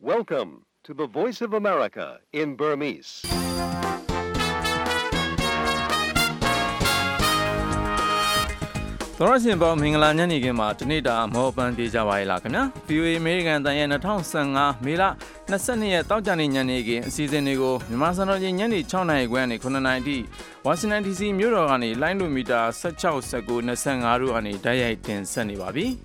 Welcome to the Voice of America in Burmese. ။သောရရှင်ပေါင်းမင်္ဂလာညနေခင်းမှာတနေ့တာမောပန်းတေးကြပါရဲ့လားခင်ဗျာ။ VOA American တန်ရဲ့2015မေလ22ရက်တောက်ကြနေညနေခင်းအစီအစဉ်တွေကိုမြန်မာစံတော်ချိန်ညနေ6နာရီခွဲကနေ9နာရီထိဝါရှင်တန် DC မြို့တော်ကနေလိုင်းလိုမီတာ16 19 25တို့အနေတိုက်ရိုက်တင်ဆက်နေပါပြီ။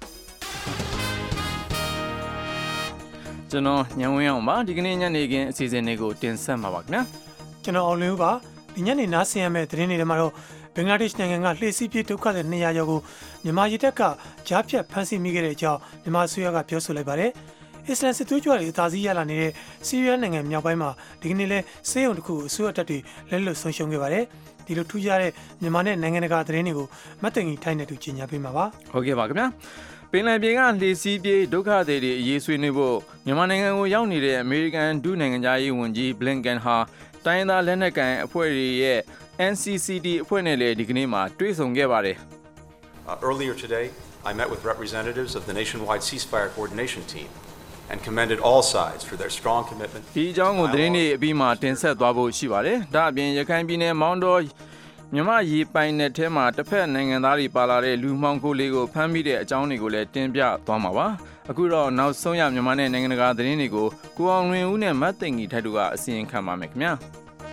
ကျွန်တော်ညံဝင်းအောင်ပါဒီကနေ့ညနေခင်းအစီအစဉ်တွေကိုတင်ဆက်မှာပါခင်ဗျာ။ကျွန်တော်အောင်လင်းဦးပါဒီညနေနားဆင်ရမယ့်သတင်းတွေထဲမှာတော့ဘင်္ဂလားဒေ့ရှ်နိုင်ငံကလှေစီးပြေးဒုက္ခသည်200ကျော်ကိုမြန်မာရတပ်ကကြားဖြတ်ဖမ်းဆီးမိခဲ့တဲ့အကြောင်းမြန်မာအစိုးရကပြောဆိုလိုက်ပါတယ်။အစ္စလမ်စစ်သွေးကြွတွေအသာစီးရလာနေတဲ့ဆီးရီးယားနိုင်ငံမြောက်ပိုင်းမှာဒီကနေ့လဲစေယုံတစ်ခုအစိုးရတပ်တွေလက်လွတ်ဆုံးရှုံးခဲ့ပါတယ်။ဒီလိုထူးခြားတဲ့မြန်မာနဲ့နိုင်ငံတကာသတင်းတွေကိုမတ်တင်ကြီးထိုင်းနဲ့တူကြီးညာပေးမှာပါ။ဟုတ်ကဲ့ပါခင်ဗျာ။ပင်လယ်ပြင်ကလှေစီးပြေးဒုက္ခသည်တွေအရေးဆွေးနွေးဖို့မြန်မာနိုင်ငံကိုရောက်နေတဲ့အမေရိကန်ဒုနိုင်ငံသားရေးဝန်ကြီးဘလင်ကန်ဟာတိုင်းရင်းသားလက်နက်ကိုင်အဖွဲ့တွေရဲ့ NCCD အဖွဲ့နဲ့လည်းဒီကနေ့မှာတွေ့ဆုံခဲ့ပါတယ်။ Earlier today, I met with representatives of the nationwide ceasefire coordination team and commended all sides for their strong commitment. ဒီအကြောင်းကိုသတင်းတွေအပြီးမှာတင်ဆက်သွားဖို့ရှိပါတယ်။ဒါအပြင်ရခိုင်ပြည်နယ်မောင်တော်မြန်မာရေပိုင်နယ်ထဲမှာတစ်ဖက်နိုင်ငံသားတွေပါလာတဲ့လူမှောင်ခိုလေးကိုဖမ်းမိတဲ့အကြောင်းတွေကိုလည်းတင်ပြသွားမှာပါ။အခုတော့နောက်ဆုံးရမြန်မာနဲ့နိုင်ငံတကာသတင်းတွေကိုကိုအောင်လွင်ဦးနဲ့မတ်သိန်ကြီးထိုက်တို့ကအစီရင်ခံပါမယ်ခင်ဗျာ။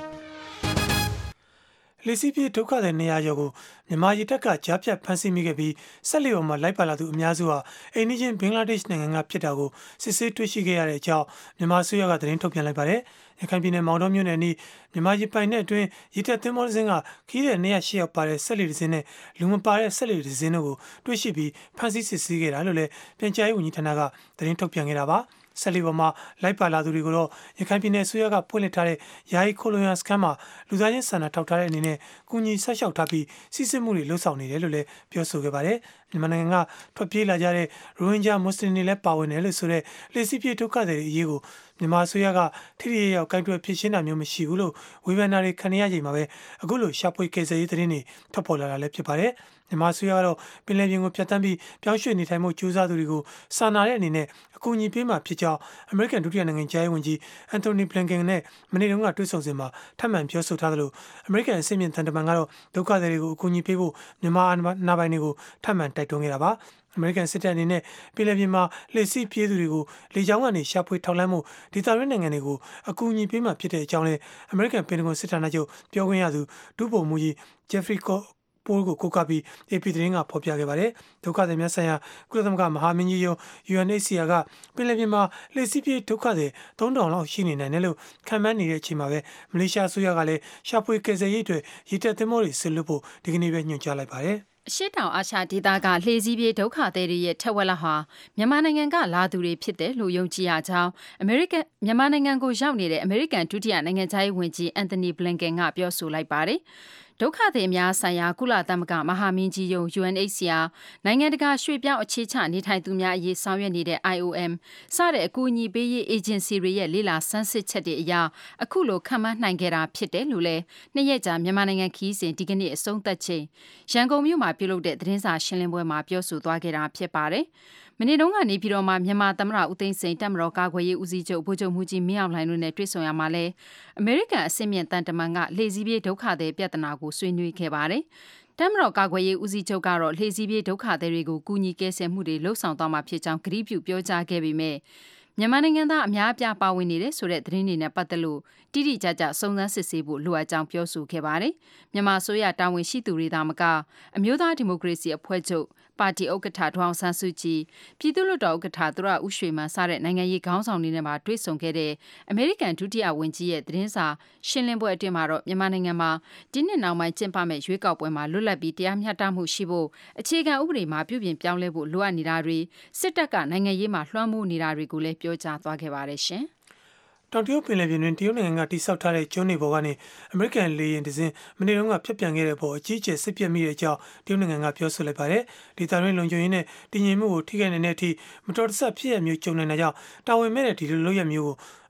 လှေစီးပြေးဒုက္ခသည်200ကျော်ကိုမြန်မာရတပ်ကကြားဖြတ်ဖမ်းဆီးမိခဲ့ပြီးဆက်လျော်မှာလိုက်ပါလာသူအများစုဟာအိန္ဒိယဘင်္ဂလားဒေ့ရှ်နိုင်ငံကဖြစ်တာကိုစစ်ဆေးတွေ့ရှိခဲ့ရတဲ့အကြောင်းမြန်မာအစိုးရကသတင်းထုတ်ပြန်လိုက်ပါတယ်။ရခိုင်ပြည်နယ်မောင်တော်မြို့နယ်နီးမြန်မာရပိုင်နယ်အတွင်းရတပ်သင်္ဘောတစ်စင်းကခီးတဲ့208ယောက်ပါတဲ့ဆက်လီတစ်စင်းနဲ့လူမပါတဲ့ဆက်လီတစ်စင်းတို့ကိုတွေ့ရှိပြီးဖမ်းဆီးစစ်ဆေးခဲ့တာလို့လည်းပြန်ကြားရေးဝန်ကြီးဌာနကသတင်းထုတ်ပြန်ခဲ့တာပါ။ဆက်လီပေါ်မှာလိုက်ပါလာသူတွေကိုတော့ရခိုင်ပြည်နယ်အစိုးရကဖွင့်လှစ်ထားတဲ့ယာယီခိုလိုယာစခန်းမှာလူသားချင်းစာနာထောက်ထားတဲ့အနေနဲ့ကူညီဆက်လျှောက်ထားပြီးစစ်စစ်မှုတွေလှုပ်ဆောင်နေတယ်လို့လည်းပြောဆိုခဲ့ပါတယ်။မြန်မာနိုင်ငံကထွက်ပြေးလာကြတဲ့ရိုဟင်ဂျာမွတ်စလင်တွေလည်းပါဝင်တယ်လို့ဆိုတဲ့လှေစီးပြေးဒုက္ခသည်တွေအရေးကိုမြန်မာအစိုးရကထိထိရောက်ကိုင်တွယ်ဖြစ်ရှင်းတာမျိုးမရှိဘူးလို့ဝေဖန်တာတွေခံရချိန်မှာပဲအခုလိုရှာဖွေကယ်ဆယ်ရေးသတင်းတွေထွက်ပေါ်လာတာလည်းဖြစ်ပါတယ်။မြန်မာအစိုးရကတော့ပင်လယ်ပြင်ကိုဖြတ်တန်းပြီးပြောင်းရွှေ့နေထိုင်မှုကြိုးစားသူတွေကိုစာနာတဲ့အနေနဲ့အကူအညီပေးမှာဖြစ်ကြောင်းအမေရိကန်ဒုတိယနိုင်ငံခြားရေးဝန်ကြီးအန်တိုနီဘလင်ကန်နဲ့မနေ့တုန်းကတွေ့ဆုံစဉ်မှာထပ်မံပြောဆိုထားသလိုအမေရိကန်အစီအမံတန်တမန်ကတော့ဒုက္ခသည်တွေကိုအကူအညီပေးဖို့မြန်မာအာဏာပိုင်တွေကိုထပ်မံတိုက်တွန်းခဲ့တာပါ။အမေရိကန်စစ်တပ်အနေနဲ့ပြည်လည်ပြင်မှာလှည့်စီးပြေးသူတွေကိုလေကြောင်းကနေရှာဖွေထောက်လှမ်းမှုဒေသတွင်းနိုင်ငံတွေကိုအကူအညီပေးမှဖြစ်တဲ့အကြောင်းနဲ့အမေရိကန်ပင်တဂွန်စစ်ဌာနချုပ်ပြောခွင့်ရသူဒုဗိုလ်မှူးကြီးဂျက်ဖရီပိုးကိုကိုကပြီး AP သတင်းကဖော်ပြခဲ့ပါတယ်။ဒုက္ခသည်များဆိုင်ရာကုလသမဂ္ဂမဟာမင်းကြီးရုံး UNHCR ကပင်လယ်ပြင်မှာလှည့်စီးပြေးဒုက္ခသည်3000လောက်ရှိနေနိုင်တယ်လို့ခန့်မှန်းနေတဲ့အချိန်မှာပဲမလေးရှားအစိုးရကလည်းရှာဖွေကယ်ဆယ်ရေးအတွက်ရေတပ်သင်္ဘောတွေဆစ်လွှတ်ဖို့ဒီကနေ့ပဲညွှန်ကြားလိုက်ပါတယ်။အရှေ့တောင်အာရှဒေသကလှေစီးပြေးဒုက္ခသည်တွေရဲ့ထက်ဝက်လောက်ဟာမြန်မာနိုင်ငံကလာသူတွေဖြစ်တယ်လို့ယုံကြည်ရကြောင်းမြန်မာနိုင်ငံကိုရောက်နေတဲ့အမေရိကန်ဒုတိယနိုင်ငံခြားရေးဝန်ကြီးအန်တိုနီဘလင်ကန်ကပြောဆိုလိုက်ပါတယ်။ဒုက္ခသည်များဆိုင်ရာကုလသမဂ္ဂမဟာမင်းကြီးရုံး UNHCR နိုင်ငံတကာရွှေ့ပြောင်းအခြေချနေထိုင်သူများအရေးဆောင်ရွက်နေတဲ့ IOM စတဲ့အကူအညီပေးရေးအေဂျင်စီတွေရဲ့လေ့လာဆန်းစစ်ချက်တွေအရအခုလိုခန့်မှန်းနိုင်ခဲ့တာဖြစ်တယ်လို့လည်းနှစ်ရက်ကြာမြန်မာနိုင်ငံခီးစဉ်ဒီကနေ့အဆုံးသတ်ချိန်ရန်ကုန်မြို့မှာပြုလုပ်တဲ့သတင်းစာရှင်းလင်းပွဲမှာပြောဆိုသွားခဲ့တာဖြစ်ပါတယ်။မနေ့တုန်းကနေပြည်တော်မှာမြန်မာသမ္မတဦးသိန်းစိန်တပ်မတော်ကာကွယ်ရေးဦးစီးချုပ်ဗိုလ်ချုပ်မှူးကြီးမင်းအောင်လှိုင်တို့နဲ့တွေ့ဆုံရမှာလဲအမေရိကန်အစီအမံတန်တမန်ကလှေစီးပြေးဒုက္ခသည်ပြဿနာကိုဆွေးနွေးခဲ့ပါတယ်။တပ်မတော်ကာကွယ်ရေးဦးစီးချုပ်ကတော့လှေစီးပြေးဒုက္ခသည်တွေကိုကူညီကယ်ဆယ်မှုတွေလှုပ်ဆောင်သွားမှာဖြစ်ကြောင်းကတိပြုပြောကြားခဲ့ပေမဲ့မြန်မာနိုင်ငံသားအများအပြားပါဝင်နေတဲ့ဆိုတဲ့သတင်းတွေနဲ့ပတ်သက်လို့တိတိကျကျစုံစမ်းစစ်ဆေးဖို့လိုအပ်ကြောင်းပြောဆိုခဲ့ပါတယ်။မြန်မာအစိုးရတာဝန်ရှိသူတွေသာမကအမျိုးသားဒီမိုကရေစီအဖွဲ့ချုပ်ပါတီဥက္ကဋ္ဌဒေါအောင်ဆန်းစုကြည်ပြည်သူ့လွှတ်တော်ဥက္ကဋ္ဌသူရဦးရွှေမန်းစတဲ့နိုင်ငံရေးခေါင်းဆောင်တွေနဲ့မှတွေ့ဆုံခဲ့တဲ့အမေရိကန်ဒုတိယဝန်ကြီးရဲ့သတင်းစာရှင်းလင်းပွဲအတွင်းမှာတော့မြန်မာနိုင်ငံမှာဒီနှစ်နောက်ပိုင်းကျင်းပမယ့်ရွေးကောက်ပွဲမှာလွတ်လပ်ပြီးတရားမျှတမှုရှိဖို့အခြေခံဥပဒေမှာပြုပြင်ပြောင်းလဲဖို့လိုအပ်နေတာတွေစစ်တပ်ကနိုင်ငံရေးမှာလွှမ်းမိုးနေတာတွေကိုလည်းပြောကြားသွားခဲ့ပါတယ်ရှင်။တောင်တရုတ်ပင်လယ်ပြင်တွင်တရုတ်နိုင်ငံကတိစောက်ထားတဲ့ကျွန်းတွေပေါ်ကနေအမေရိကန်လေယာဉ်တစ်စင်းမနေ့တုန်းကဖျက်ပြန်ခဲ့တဲ့ပေါ်အကြီးအကျယ်စစ်ပြတ်မိတဲ့အကြောင်းတရုတ်နိုင်ငံကပြောဆိုလိုက်ပါတယ်။ဒေသတွင်းလုံခြုံရေးနဲ့တည်ငြိမ်မှုကိုထိခိုက်နေတဲ့အထိမတော်တဆဖြစ်ရမျိုးကြုံနေတာကြောင့်တာဝန်မဲ့တဲ့ဒီလိုလုပ်ရမျိုးကို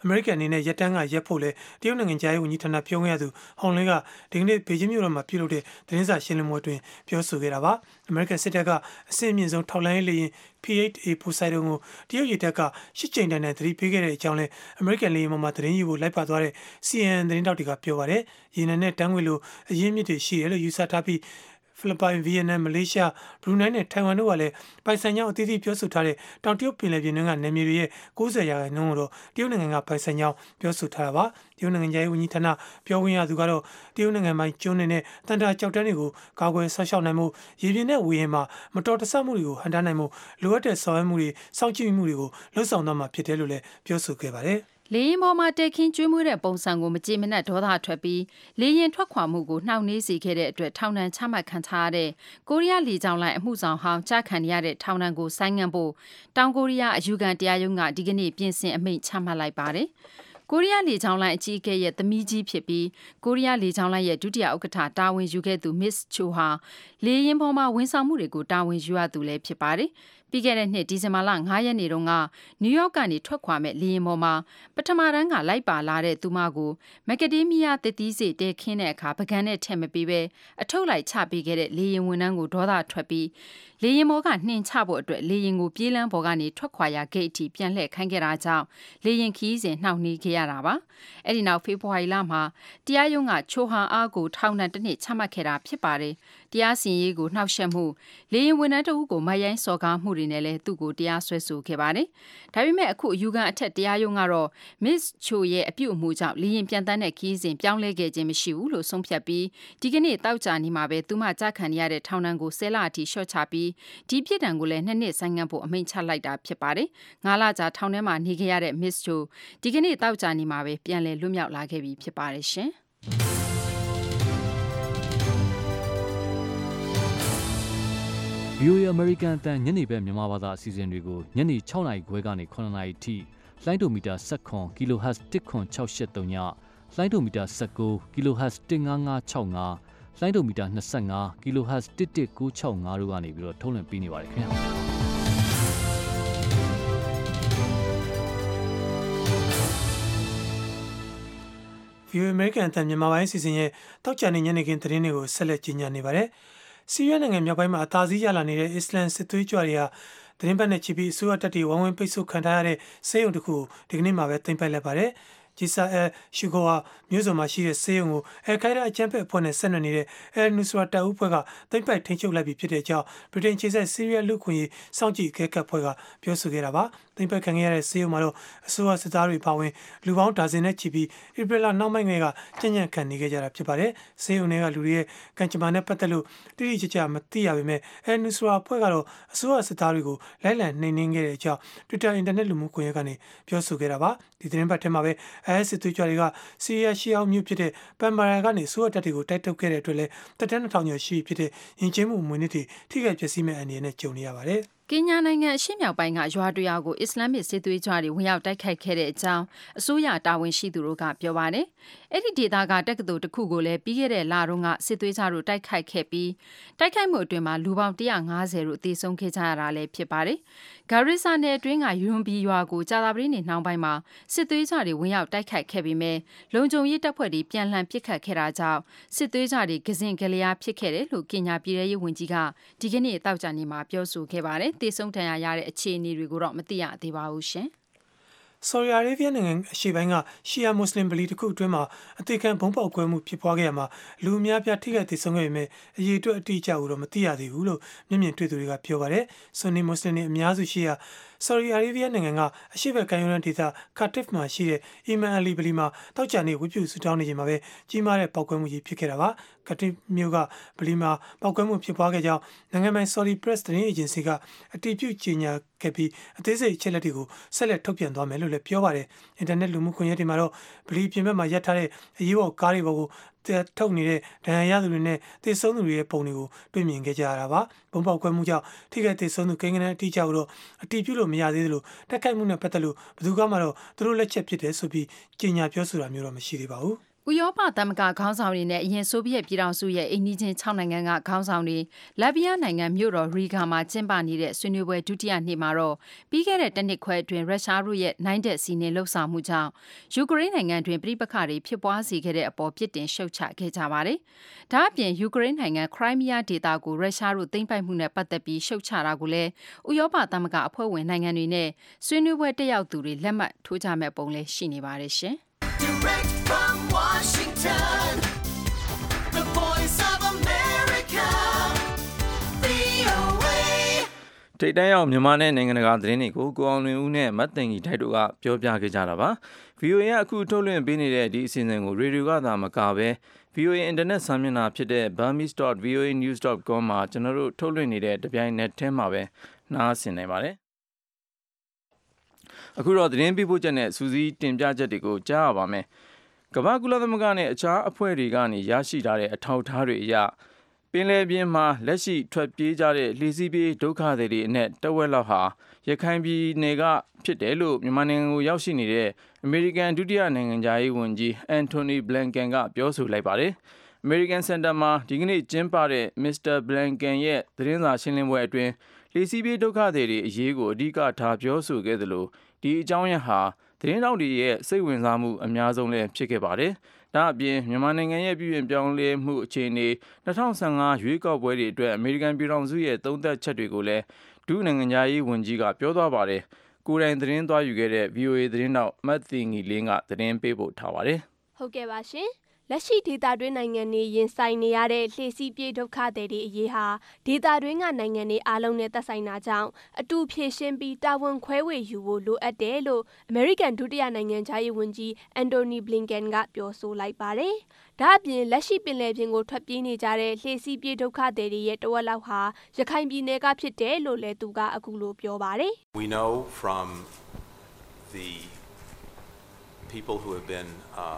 အမေရိကန်အနေနဲ့ရက်တန်းကရက်ဖို့လဲတရုတ်နိုင်ငံသားရေးဝန်ကြီးဌာနပြောခွင့်ရသူဟောင်လင်းကဒီကနေ့ဘေကျင်းမြို့တော်မှာပြုလုပ်တဲ့သတင်းစာရှင်းလင်းပွဲအတွင်းပြောဆိုခဲ့တာပါအမေရိကန်စစ်တပ်ကအဆင့်အမြင့်ဆုံးထောက်လှမ်းရေးလေယာဉ် P-8A ပိုစိုက်တုံးကိုတရုတ်ရေတပ်ကရှစ်ကြိမ်တိုင်သတိပေးခဲ့တဲ့အကြောင်းလဲအမေရိကန်လေယာဉ်ပေါ်မှာသတင်းယူဖို့လိုက်ပါသွားတဲ့ CNN သတင်းတောက်တွေကပြောပါတယ်ရေနံနဲ့တန်းငွေလိုအရင်းမြစ်တွေရှိတယ်လို့ယူဆထားပြီးဖိလစ်ပိုင်၊ဗီယက်နမ်၊မလေးရှား၊ဘရူနိုင်းနဲ့ထိုင်ဝမ်တို့ကလည်းပိုင်ဆိုင်ကြောင်းအသီးသီးပြောဆိုထားတဲ့တောင်တရုတ်ပင်လယ်ပြင်တွင်းကနယ်မြေတွေရဲ့90%ကိုတော့တရုတ်နိုင်ငံကပိုင်ဆိုင်ကြောင်းပြောဆိုထားတာပါ။တရုတ်နိုင်ငံရဲ့ဝန်ကြီးဌာနပြောခွင့်ရသူကတော့တရုတ်နိုင်ငံပိုင်ကျွန်းတွေနဲ့တန်တာကြောက်တန်းတွေကိုကာကွယ်ဆောက်ရှောက်နိုင်မှုရေပြင်နဲ့ဝေဟင်မှာမတော်တဆမှုတွေကိုဟန်တားနိုင်မှုလိုအပ်တဲ့ဆောင်ရွက်မှုတွေစောင့်ကြည့်မှုတွေကိုလှုံ့ဆော်သွားမှာဖြစ်တယ်လို့လည်းပြောဆိုခဲ့ပါတယ်။လေရင်ပေါ်မှာတက်ခင်းကျွေးမွေးတဲ့ပုံစံကိုမကြည်မနက်ဒေါသထွက်ပြီးလေရင်ထွက်ခွာမှုကိုနှောင့်နှေးစေခဲ့တဲ့အတွက်ထောင်ဒဏ်ချမှတ်ခံထားရတဲ့ကိုရီးယားလေကြောင်းလိုင်းအမှုဆောင်ဟောင်းကြားခံရတဲ့ထောင်ဒဏ်ကိုဆိုင်းငံ့ဖို့တောင်ကိုရီးယားအယူခံတရားရုံးကဒီကနေ့ပြင်ဆင်အမိန့်ချမှတ်လိုက်ပါတယ်။ကိုရီးယားလေကြောင်းလိုင်းအကြီးအကဲရဲ့သမီးကြီးဖြစ်ပြီးကိုရီးယားလေကြောင်းလိုင်းရဲ့ဒုတိယဥက္ကဋ္ဌတာဝန်ယူခဲ့သူ Miss Cho ဟာလေရင်ပေါ်မှာဝန်ဆောင်မှုတွေကိုတာဝန်ယူရသူလည်းဖြစ်ပါတယ်။ပြီးခဲ့တဲ့နှစ်ဒီဇင်ဘာလ9ရက်နေ့တုန်းကနယူးယောက်ကနေထွက်ခွာမဲ့လေယာဉ်ပေါ်မှာပထမတန်းကလိုက်ပါလာတဲ့သူမကိုမက်ကာဒေးမီးယားသစ်သီးစေတဲခင်းတဲ့အခါပကံနဲ့ထည့်မပေးပဲအထုတ်လိုက်ချပေးခဲ့တဲ့လေယာဉ်ဝန်ထမ်းကိုဒေါသထွက်ပြီးလေယာဉ်ပေါ်ကနှင်ချဖို့အတွက်လေယာဉ်ကိုပြေးလမ်းပေါ်ကနေထွက်ခွာရာဂိတ်အထိပြန်လှည့်ခိုင်းခဲ့တာကြောင့်လေယာဉ်ခီးစဉ်နှောင့်နှေးခဲ့ရတာပါ။အဲ့ဒီနောက်ဖေဖော်ဝါရီလမှာတရားရုံးကချိုဟန်အားကိုထောင်ဒဏ်တစ်နှစ်ချမှတ်ခဲ့တာဖြစ်ပါတယ်။တရားစီရင်ရေးကိုနှောက်ယှက်မှုလေယာဉ်ဝန်ထမ်းတဦးကိုမယိုင်းစော်ကားမှုတွေနဲ့လည်းသူ့ကိုတရားစွဲဆိုခဲ့ပါတယ်။ဒါပေမဲ့အခုအယူခံအထက်တရားရုံးကတော့ Miss Cho ရဲ့အပြုအမူကြောင့်လေယာဉ်ပြန်တန်းတဲ့ခီးစဉ်ပြောင်းလဲခဲ့ခြင်းမရှိဘူးလို့ဆုံးဖြတ်ပြီးဒီကနေ့တောက်ကြနေမှာပဲသူမကြားခံရတဲ့ထောင်ဒဏ်ကို10လအထိလျှော့ချပြီးဒီပြစ်ဒဏ်ကိုလည်း2နှစ်ဆိုင်းငံ့ဖို့အမိန့်ချလိုက်တာဖြစ်ပါတယ်။9လကြာထောင်ထဲမှာနေခဲ့ရတဲ့ Miss Cho ဒီကနေ့တောက်ကြနေမှာပဲပြန်လည်လွတ်မြောက်လာခဲ့ပြီဖြစ်ပါတယ်ရှင်။ VOA American အတန်ညနေပဲမြန်မာဘာသာအစီအစဉ်တွေကိုညနေ6နာရီခွဲကနေ9နာရီထိလိုင်းဒိုမီတာ7 kHz 10683ညလိုင်းဒိုမီတာ19 kHz 15565လိုင်းဒိုမီတာ25 kHz 11965တို့ကနေပြီးတော့ထုတ်လွှင့်ပေးနေပါတယ်ခင်ဗျာ VOA American အတန်မြန်မာပိုင်းအစီအစဉ်ရဲ့တောက်ကြနေညနေခင်းသတင်းတွေကိုဆက်လက်ကြီးညာနေပါတယ်။ဆီးရီးယားနိုင်ငံမြောက်ပိုင်းမှာအသာစီးရလာနေတဲ့အစ္စလမ်စစ်သွေးကြွတွေဟာသတင်းပတ်နဲ့ချီပြီးအစိုးရတပ်တွေဝိုင်းဝန်းပိတ်ဆို့ခံထားရတဲ့စေယုံတစ်ခုဒီကနေ့မှာပဲတင်ပိုက်လိုက်ပါတယ်။ဂျီဆာရှူဂိုဟာမြို့စုံမှာရှိတဲ့စေယုံကိုခိုင်ဒါအကြမ်းဖက်အဖွဲ့နဲ့ဆက်နွယ်နေတဲ့နူစရာတပ်ဦးဖွဲ့ကတင်ပိုက်ထိန်းချုပ်လိုက်ပြီးဖြစ်တဲ့အကြောင်းဗြိတိန်ခြေဆက်ဆီးရီးယားလူခွင့်ရေးစောင့်ကြည့်အကဲခတ်ဖွဲ့ကပြောဆိုခဲ့တာပါ။တင်ပိုက်ခံခဲ့ရတဲ့စေယုံမှာတော့အစိုးရစစ်သားတွေပါဝင်လူပေါင်းဒါဇင်နဲ့ချီပြီးဧပြီလနောက်ပိုင်းကကြံ့ကြံ့ခံနေခဲ့ကြတာဖြစ်ပါတယ်။စေယုံတွေကလူတွေရဲ့ကံကြမ္မာနဲ့ပတ်သက်လို့တိတိကျကျမသိရပေမဲ့နူစရာအဖွဲ့ကတော့အစိုးရစစ်သားတွေကိုလိုက်လံနှိမ်နင်းခဲ့တဲ့အကြောင်း Twitter အင်တာနက်လူမှုကွန်ရက်ကနေပြောဆိုခဲ့တာပါ။ဒီသတင်းပတ်ထဲမှာပဲစစ်သွေးကြွတွေကဆီးရီးယားရှီအောင်မြို့ဖြစ်တဲ့ပန်မာရာကနေစိုးရတပ်တွေကိုတိုက်ထုတ်ခဲ့တဲ့အတွက်လည်းတပ်တန်း2000ကျော်ရှိဖြစ်တဲ့ယဉ်ကျေးမှုအမွေအနှစ်တွေထိခိုက်ပျက်စီးမဲ့အန္တရာယ်နဲ့ကြုံနေရပါတယ်။ကင်ညာနိုင်ငံအရှေ့မြောက်ပိုင်းကရွာတရွာကိုအစ္စလာမစ်စစ်သွေးကြွတွေဝင်ရောက်တိုက်ခိုက်ခဲ့တဲ့အကြောင်းအစိုးရတာဝန်ရှိသူတို့ကပြောပါတယ်။အဲ့ဒီဒေသကတက္ကသိုလ်တစ်ခုကိုလည်းပြီးခဲ့တဲ့လတုန်းကစစ်သွေးကြွတို့တိုက်ခိုက်ခဲ့ပြီးတိုက်ခိုက်မှုအတွင်းမှာလူပေါင်း150တို့သေဆုံးခဲ့ကြရတာလည်းဖြစ်ပါတယ်။ဂါရီဆာနယ်အတွင်းကယူရွန်ဘီရွာကိုကြာသပတေးနေ့နှောင်းပိုင်းမှာစစ်သွေးကြွတွေဝင်ရောက်တိုက်ခိုက်ခဲ့ပြီးမဲ့လုံခြုံရေးတပ်ဖွဲ့တွေပြန်လှန်ပစ်ခတ်ခဲ့တာကြောင့်စစ်သွေးကြွတွေကစင်ကလျာဖြစ်ခဲ့တယ်လို့ကင်ညာပြည်ထောင်ရေးဝန်ကြီးကဒီကနေ့တောက်ကြနေမှာပြောဆိုခဲ့ပါတယ်။သေဆုံးဒဏ်ရာရတဲ့အခြေအနေတွေကိုတော့မသိရသေးပါဘူးရှင်။ဆော်ဒီအာရေဗျနိုင်ငံအရှေ့ပိုင်းကရှီယာမွတ်စလင်ဗလီတစ်ခုအတွင်းမှာအသေးခံဘုံပေါက်ကွဲမှုဖြစ်ပွားခဲ့ရမှာလူအများပြားထိခိုက်သေဆုံးခဲ့ပေမဲ့အရေးအတွက်အတိအကျကိုတော့မသိရသေးဘူးလို့မျက်မြင်တွေ့သူတွေကပြောပါတယ်။ဆွန်နီမွတ်စလင်တွေအများစုရှိရာဆော်ဒီအာရေဗျနိုင်ငံကအရှေ့ဘက်ကမ်းရိုးတန်းဒေသခါတစ်မှာရှိတဲ့အီမန်အလီဗလီမှာတောက်ကြနေဝိပုဆူတောင်းနေချိန်မှာပဲကြီးမားတဲ့ပေါက်ကွဲမှုကြီးဖြစ်ခဲ့တာပါ။ခါတစ်မြို့ကဗလီမှာပေါက်ကွဲမှုဖြစ်ပွားခဲ့ကြောင်းနိုင်ငံပိုင်ဆော်ဒီပရက်စ်သတင်းအေဂျင်စီကအတည်ပြုကြေညာခဲ့ပြီးအသေးစိတ်အချက်လက်တွေကိုဆက်လက်ထုတ်ပြန်သွားမယ်လို့လည်းပြောပါတယ်။အင်တာနက်လူမှုကွန်ရက်တွေမှာတော့ဗလီပြင်ဘက်မှာရပ်ထားတဲ့အရေးပေါ်ကားတွေပေါ်ကိုထုတ်နေတဲ့ဒဏ်ရာရသူတွေနဲ့သေဆုံးသူတွေရဲ့ပုံတွေကိုတွေ့မြင်ခဲ့ကြရတာပါဘုံပေါက်ကွဲမှုကြောင့်ထိခိုက်သေဆုံးသူကိန်းဂဏန်းအတိအကျကိုတော့အတည်ပြုလို့မရသေးသလိုတိုက်ခိုက်မှုနဲ့ပတ်သက်လို့ဘယ်သူမှတော့သူတို့လက်ချက်ဖြစ်တယ်ဆိုပြီးကြေညာပြောဆိုတာမျိုးတော့မရှိသေးပါဘူးဥရောပသမဂ္ဂခေါင်းဆောင်တွေနဲ့အရင်ဆိုဗီယက်ပြည်ထောင်စုရဲ့အိမ်နီးချင်း6နိုင်ငံကခေါင်းဆောင်တွေလက်ဗီးယားနိုင်ငံမြို့တော်ရီဂါမှာကျင်းပနေတဲ့ဆွေးနွေးပွဲဒုတိယနေ့မှာတော့ပြီးခဲ့တဲ့တစ်နှစ်ခွဲအတွင်းရုရှားတို့ရဲ့နိုင်တဲ့စီးနှင်းလှုပ်ဆောင်မှုကြောင့်ယူကရိန်းနိုင်ငံတွင်ပြည်ပခါတွေဖြစ်ပွားစေခဲ့တဲ့အပေါ်ပြစ်တင်ရှုတ်ချခဲ့ကြပါတယ်။ဒါအပြင်ယူကရိန်းနိုင်ငံခရိုင်းမီးယားဒေသကိုရုရှားတို့သိမ်းပိုက်မှုနဲ့ပတ်သက်ပြီးရှုတ်ချတာကိုလည်းဥရောပသမဂ္ဂအဖွဲ့ဝင်နိုင်ငံတွေနဲ့ဆွေးနွေးပွဲတက်ရောက်သူတွေလက်မှတ်ထိုးကြမဲ့ပုံလည်းရှိနေပါတယ်ရှင်။ Direct from Washington, the voice of America, VOA. ထိပ်တန်းရောက်မြန်မာနဲ့နိုင်ငံတကာသတင်းတွေကိုကိုအောင်လွင်ဦးနဲ့မတ်တင်ကြီးထိုက်တို့ကပြောပြခဲ့ကြတာပါ။ VOA ကအခုထုတ်လွှင့်ပေးနေတဲ့ဒီအစီအစဉ်ကိုရေဒီယိုကသာမကပဲ VOA အင်တာနက်စာမျက်နှာဖြစ်တဲ့ burmese.voanews.com မှာကျွန်တော်တို့ထုတ်လွှင့်နေတဲ့တပြိုင်နက်တည်းမှာပဲနားဆင်နိုင်ပါတယ်။အခုတော့သတင်းပေးပို့ချက်နဲ့စူးစီးတင်ပြချက်တွေကိုကြားရပါမယ်။ကမ္ဘာကုလသမဂ္ဂနဲ့အခြားအဖွဲ့တွေကနေရရှိထားတဲ့အထောက်အထားတွေအရပင်လယ်ပြင်မှာလက်ရှိထွက်ပြေးကြတဲ့လှေစီးပြေးဒုက္ခသည်တွေအနက်တဝက်လောက်ဟာရခိုင်ပြည်နယ်ကဖြစ်တယ်လို့မြန်မာနိုင်ငံကိုရောက်ရှိနေတဲ့အမေရိကန်ဒုတိယနိုင်ငံသားရေးဝန်ကြီးအန်တိုနီဘလန်ကန်ကပြောဆိုလိုက်ပါတယ်။ American Center မှာဒီကနေ့ကျင်းပတဲ့ Mr. Blinken ရဲ့သတင်းစာရှင်းလင်းပွဲအတွင်းလှေစီးပြေးဒုက္ခသည်တွေအရေးကိုအဓိကထားပြောဆိုခဲ့သလိုဒီအကြောင်းရဟာသတင်းတောက်တွေရဲ့စိတ်ဝင်စားမှုအများဆုံးလည်းဖြစ်ခဲ့ပါတယ်။ဒါအပြင်မြန်မာနိုင်ငံရဲ့ပြည်ပြင်ပြောင်းလဲမှုအခြေအနေ2015ရွေးကောက်ပွဲတွေအတွက်အမေရိကန်ပြည်ထောင်စုရဲ့သုံးသပ်ချက်တွေကိုလည်းဒုနိုင်ငံသားရေးဝန်ကြီးကပြောသွားပါတယ်။ကိုယ်တိုင်သတင်းသွားယူခဲ့တဲ့ VOA သတင်းတောက်မတ်သီငီလင်းကသတင်းပေးပို့ထားပါတယ်။ဟုတ်ကဲ့ပါရှင်။လက်ရှိဒေသတွင်းနိုင်ငံတွေရင်ဆိုင်နေရတဲ့လှေစီးပြေးဒုက္ခသည်တွေအရေးဟာဒေသတွင်းကနိုင်ငံတွေအားလုံးနဲ့သက်ဆိုင်တာကြောင့်အတူဖြည့်ရှင်းပြီးတာဝန်ခွဲဝေယူဖို့လိုအပ်တယ်လို့အမေရိကန်ဒုတိယနိုင်ငံသားရေးဝန်ကြီးအန်တိုနီဘလင်ကန်ကပြောဆိုလိုက်ပါတယ်။ဒါအပြင်လက်ရှိပင်လယ်ပြင်ကိုထွက်ပြေးနေကြတဲ့လှေစီးပြေးဒုက္ခသည်တွေရဲ့တဝက်လောက်ဟာရခိုင်ပြည်နယ်ကဖြစ်တယ်လို့လည်းသူကအခုလိုပြောပါတယ်။ We know from the people who have been